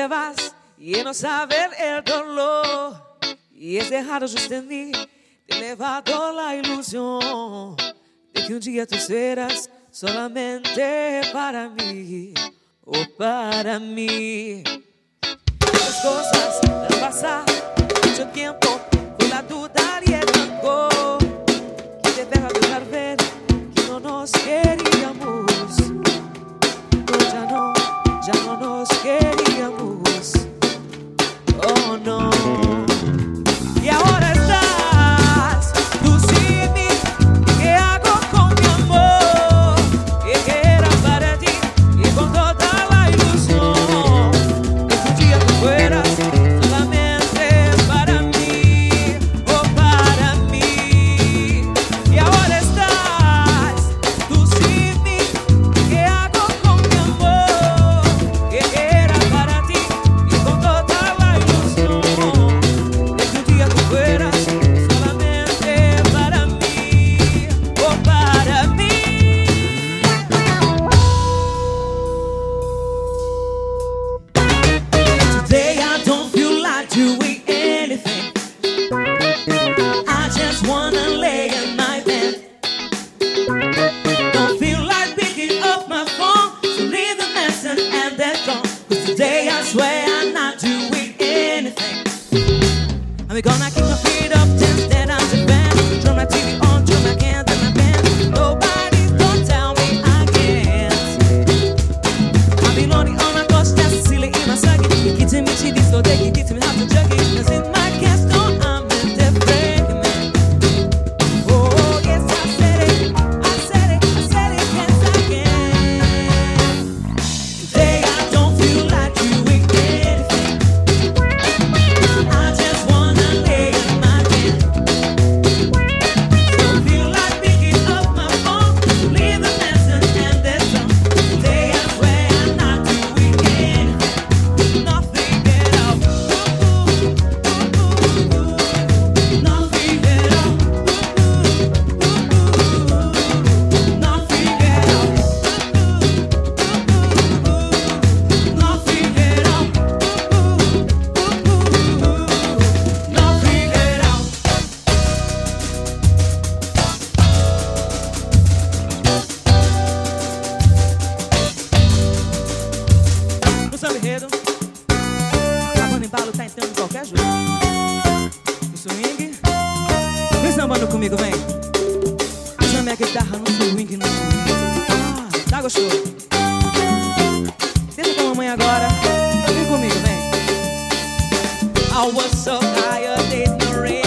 vas y no saber el dolor. Y es dejado justo en mí, te he levado la ilusión de que un día tú serás solamente para mí, o para mí. Las cosas han pasado mucho tiempo, por la duda y el rencor, que te deja dejar ver que no nos queríamos. No, ya no nos queríamos. Oh no. Y ahora estás tú sin mí. ¿Qué hago con mi amor? Que era para ti y con toda la ilusión de que un día tú fueras solamente para mí, oh para mí. Y ahora estás tú sin mí. ¿Qué hago con mi amor? Que era para ti y con toda la ilusión de que un día tú fueras solamente para mí, oh para mí. Today I don't feel like doing anything. I just wanna lay in my bed. Don't feel like picking up my phone, so leave the message and then gone. 'Cause today I swear I'm not doing anything. I'm gonna keep my feet up, dance that I'm the band. Turn my TV on, turn my hands and my band. Nobody's gonna tell me I can't. I've been lonely on my couch, that's silly in my socket. Kitchen me chili, so they can teach me how to juggle. Cause in my capstone, I'm in the break, man. Oh, yes, I said it, I said it, I said it, yes, I can. Today I don't feel like doing anything. I just wanna lay in my bed. Don't feel like picking up my phone, leave the message and then some. Today I swear I'm not doing anything. Nothing at all. Nothing at all. Nothing at all. Nothing at all. Nothing at all. No samba enredo, gravando embalo, tá entrando de qualquer jeito. No swing, vem sambando comigo, vem. Usa minha guitarra no swing, no swing. Ah, tá gostoso. Deixa com a mamãe agora, vem comigo, vem. I was so tired, ignorant.